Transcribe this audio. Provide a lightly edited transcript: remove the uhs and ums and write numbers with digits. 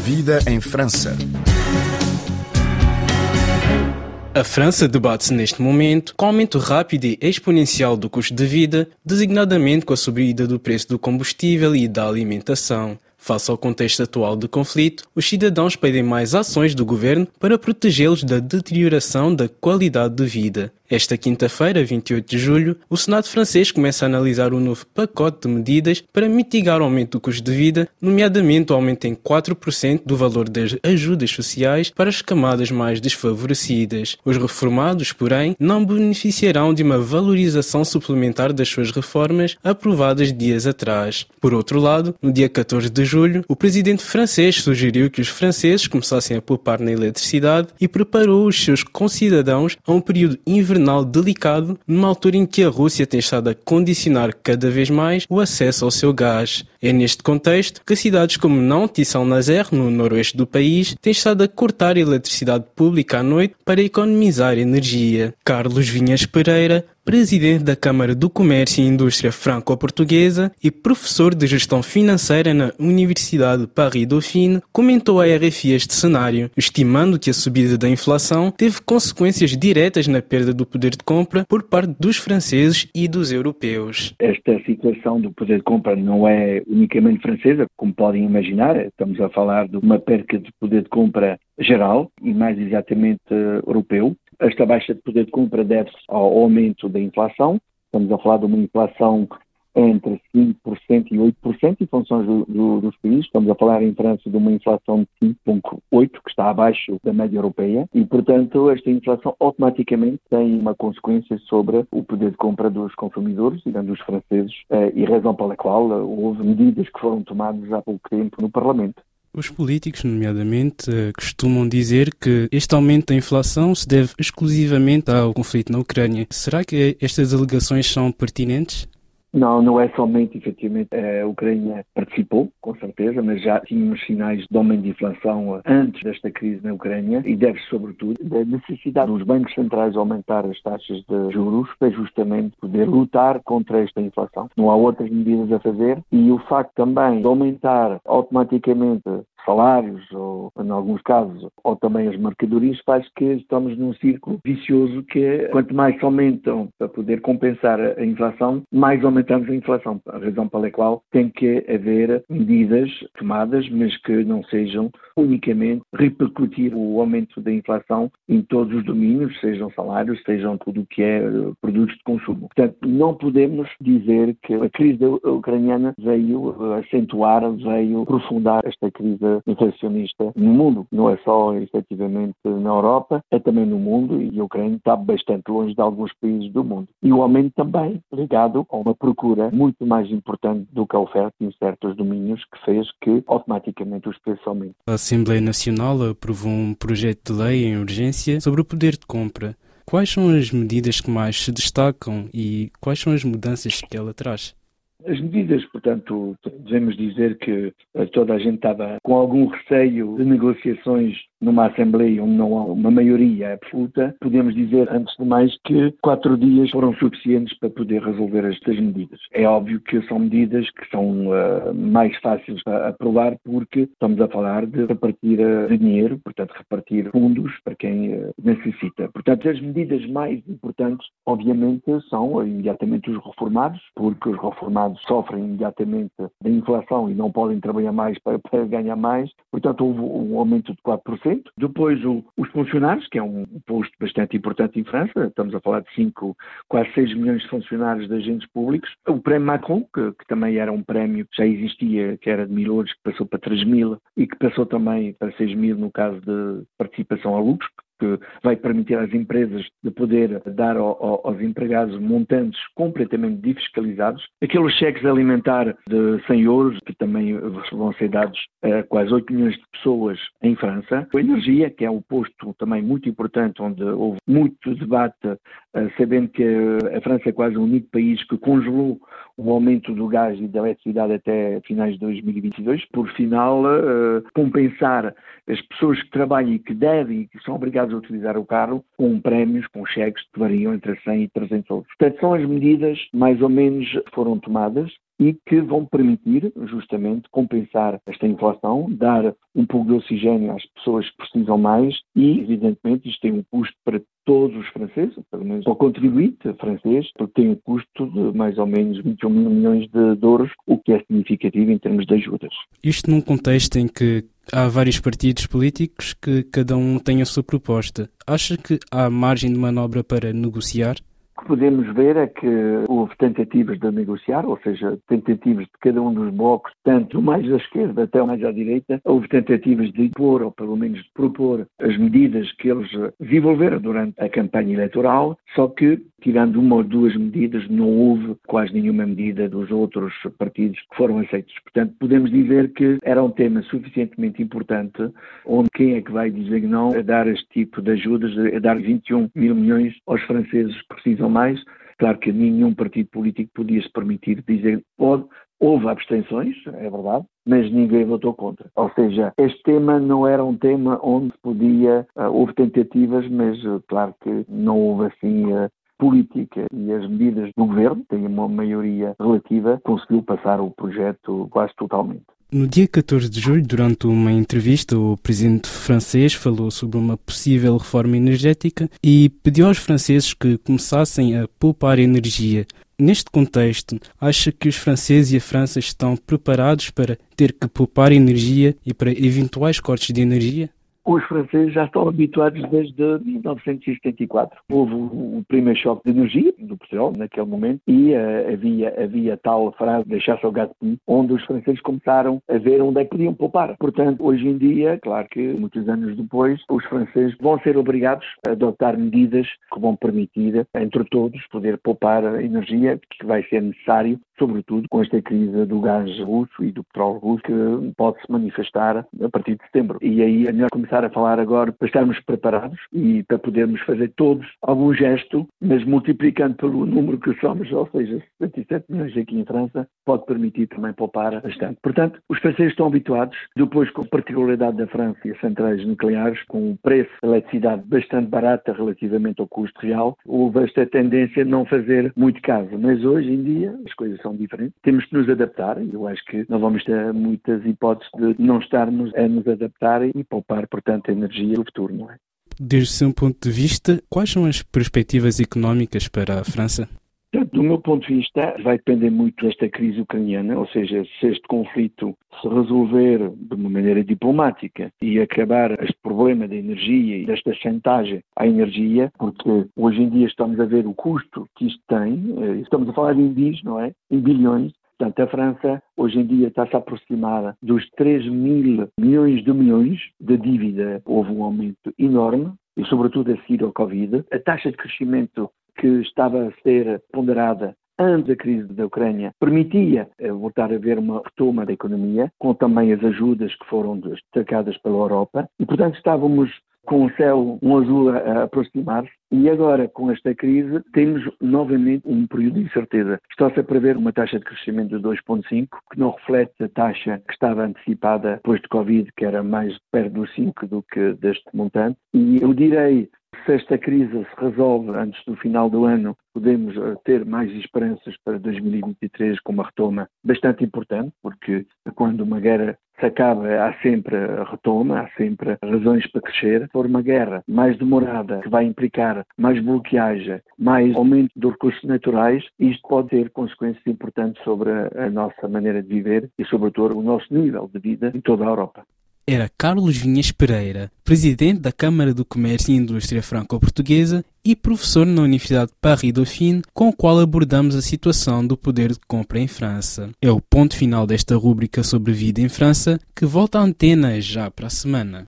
Vida em França. A França debate-se neste momento com o aumento rápido e exponencial do custo de vida, designadamente com a subida do preço do combustível e da alimentação. Face ao contexto atual de conflito, os cidadãos pedem mais ações do governo para protegê-los da deterioração da qualidade de vida. Esta quinta-feira, 28 de julho, o Senado francês começa a analisar um novo pacote de medidas para mitigar o aumento do custo de vida, nomeadamente o aumento em 4% do valor das ajudas sociais para as camadas mais desfavorecidas. Os reformados, porém, não beneficiarão de uma valorização suplementar das suas reformas aprovadas dias atrás. Por outro lado, no dia 14 de julho, o presidente francês sugeriu que os franceses começassem a poupar na eletricidade e preparou os seus concidadãos a um período invernal delicado, numa altura em que a Rússia tem estado a condicionar cada vez mais o acesso ao seu gás. É neste contexto que cidades como Nantes e Saint-Nazaire, no noroeste do país, têm estado a cortar a eletricidade pública à noite para economizar energia. Carlos Vinhas Pereira, presidente da Câmara do Comércio e Indústria Franco-Portuguesa e professor de Gestão Financeira na Universidade Paris-Dauphine, comentou à RFI este cenário, estimando que a subida da inflação teve consequências diretas na perda do poder de compra por parte dos franceses e dos europeus. Esta situação do poder de compra não é unicamente francesa, como podem imaginar. Estamos a falar de uma perca de poder de compra geral e mais exatamente europeu. Esta baixa de poder de compra deve-se ao aumento da inflação. Estamos a falar de uma inflação entre 5% e 8% em funções dos países. Estamos a falar em França de uma inflação de 5,8%, que está abaixo da média europeia. E, portanto, esta inflação automaticamente tem uma consequência sobre o poder de compra dos consumidores, digamos, dos franceses, e razão pela qual houve medidas que foram tomadas há pouco tempo no Parlamento. Os políticos, nomeadamente, costumam dizer que este aumento da inflação se deve exclusivamente ao conflito na Ucrânia. Será que estas alegações são pertinentes? Não é somente, efetivamente, a Ucrânia participou, com certeza, mas já tínhamos sinais de aumento de inflação antes desta crise na Ucrânia e deve-se, sobretudo, da necessidade dos bancos centrais aumentar as taxas de juros para justamente poder lutar contra esta inflação. Não há outras medidas a fazer e o facto também de aumentar automaticamente salários, ou em alguns casos, ou também as mercadorias, faz que estamos num círculo vicioso que quanto mais se aumentam para poder compensar a inflação, mais aumentamos a inflação. A razão pela qual tem que haver medidas tomadas, mas que não sejam unicamente repercutir o aumento da inflação em todos os domínios, sejam salários, sejam tudo o que é produtos de consumo. Portanto, não podemos dizer que a crise ucraniana veio acentuar, veio aprofundar esta crise inflacionista no mundo. Não é só, efetivamente, na Europa, é também no mundo e a Ucrânia está bastante longe de alguns países do mundo. E o aumento também ligado a uma procura muito mais importante do que a oferta em certos domínios que fez que automaticamente os preços aumentem. A Assembleia Nacional aprovou um projeto de lei em urgência sobre o poder de compra. Quais são as medidas que mais se destacam e quais são as mudanças que ela traz? As medidas, portanto, devemos dizer que toda a gente estava com algum receio de negociações numa Assembleia onde não há uma maioria absoluta. Podemos dizer, antes de mais, que 4 dias foram suficientes para poder resolver estas medidas. É óbvio que são medidas que são mais fáceis a aprovar porque estamos a falar de repartir dinheiro, portanto, repartir fundos para quem necessita. Portanto, as medidas mais importantes, obviamente, são imediatamente os reformados, porque os reformados sofrem imediatamente da inflação e não podem trabalhar mais para ganhar mais. Portanto, houve um aumento de 4%. Depois, os funcionários, que é um posto bastante importante em França. Estamos a falar de 5, quase 6 milhões de funcionários de agentes públicos. O prémio Macron, que também era um prémio que já existia, que era de 1.000 euros, que passou para 3.000 e que passou também para 6.000 no caso de participação a lucros, que vai permitir às empresas de poder dar aos empregados montantes completamente desfiscalizados. Aqueles cheques alimentar de 100 euros, que também vão ser dados a quase 8 milhões de pessoas em França. A energia, que é um posto também muito importante, onde houve muito debate, sabendo que a França é quase o único país que congelou o aumento do gás e da eletricidade até finais de 2022, por final compensar as pessoas que trabalham e que devem e que são obrigadas a utilizar o carro com prémios, com cheques que variam entre 100 e 300 euros. Portanto, são as medidas mais ou menos que foram tomadas e que vão permitir justamente compensar esta inflação, dar um pouco de oxigênio às pessoas que precisam mais e, evidentemente, isto tem um custo para todos os franceses, pelo menos para o contribuinte francês, porque tem um custo de mais ou menos 21 mil milhões de euros, o que é significativo em termos de ajudas. Isto num contexto em que há vários partidos políticos que cada um tem a sua proposta. Acha que há margem de manobra para negociar? O que podemos ver é que houve tentativas de negociar, ou seja, tentativas de cada um dos blocos, tanto mais à esquerda até mais à direita, houve tentativas de impor, ou pelo menos de propor, as medidas que eles desenvolveram durante a campanha eleitoral, só que, tirando uma ou duas medidas, não houve quase nenhuma medida dos outros partidos que foram aceitos. Portanto, podemos dizer que era um tema suficientemente importante, onde quem é que vai dizer não a dar este tipo de ajudas, a dar 21 mil milhões aos franceses que precisam mais. Claro que nenhum partido político podia se permitir dizer pode. Houve abstenções, é verdade, mas ninguém votou contra. Ou seja, este tema não era um tema onde se podia, houve tentativas, mas claro que não houve assim política e as medidas do governo, têm uma maioria relativa, conseguiu passar o projeto quase totalmente. No dia 14 de julho, durante uma entrevista, o presidente francês falou sobre uma possível reforma energética e pediu aos franceses que começassem a poupar energia. Neste contexto, acha que os franceses e a França estão preparados para ter que poupar energia e para eventuais cortes de energia? Os franceses já estão habituados desde 1974. Houve o primeiro choque de energia do petróleo naquele momento e havia tal frase de chasse ao gaz, onde os franceses começaram a ver onde é que podiam poupar. Portanto, hoje em dia, claro que muitos anos depois, os franceses vão ser obrigados a adotar medidas que vão permitir, entre todos, poder poupar a energia que vai ser necessário, sobretudo com esta crise do gás russo e do petróleo russo que pode se manifestar a partir de setembro. E aí é melhor começar a falar agora para estarmos preparados e para podermos fazer todos algum gesto, mas multiplicando pelo número que somos, ou seja, 77 milhões aqui em França, pode permitir também poupar bastante. Portanto, os franceses estão habituados, depois com a particularidade da França e as centrais nucleares, com o preço da eletricidade bastante barata relativamente ao custo real, houve esta tendência a não fazer muito caso. Mas hoje em dia as coisas são diferentes. Temos que nos adaptar e eu acho que não vamos ter muitas hipóteses de não estarmos a nos adaptar e poupar, portanto, a energia do futuro, não é? Desde o seu ponto de vista, quais são as perspectivas económicas para a França? Portanto, do meu ponto de vista, vai depender muito desta crise ucraniana, ou seja, se este conflito se resolver de uma maneira diplomática e acabar este problema da energia e desta chantagem à energia, porque hoje em dia estamos a ver o custo que isto tem, estamos a falar em bis, não é? Em bilhões. Portanto, a França hoje em dia está-se a aproximar dos 3 mil milhões de dívida. Houve um aumento enorme e, sobretudo, a seguir ao Covid. A taxa de crescimento que estava a ser ponderada antes da crise da Ucrânia permitia voltar a ver uma retoma da economia, com também as ajudas que foram destacadas pela Europa. E, portanto, estávamos com o céu, um azul a aproximar-se, e agora, com esta crise, temos novamente um período de incerteza. Está-se a prever uma taxa de crescimento de 2,5%, que não reflete a taxa que estava antecipada depois de Covid, que era mais perto dos 5% do que deste montante. E eu direi, se esta crise se resolve antes do final do ano, podemos ter mais esperanças para 2023 com uma retoma bastante importante, porque quando uma guerra se acaba, há sempre retoma, há sempre razões para crescer. Se for uma guerra mais demorada, que vai implicar mais bloqueagem, mais aumento dos recursos naturais, isto pode ter consequências importantes sobre a nossa maneira de viver e, sobretudo, o nosso nível de vida em toda a Europa. Era Carlos Vinhas Pereira, presidente da Câmara do Comércio e Indústria Franco-Portuguesa e professor na Universidade Paris-Dauphine, com o qual abordamos a situação do poder de compra em França. É o ponto final desta rúbrica sobre vida em França, que volta à antena já para a semana.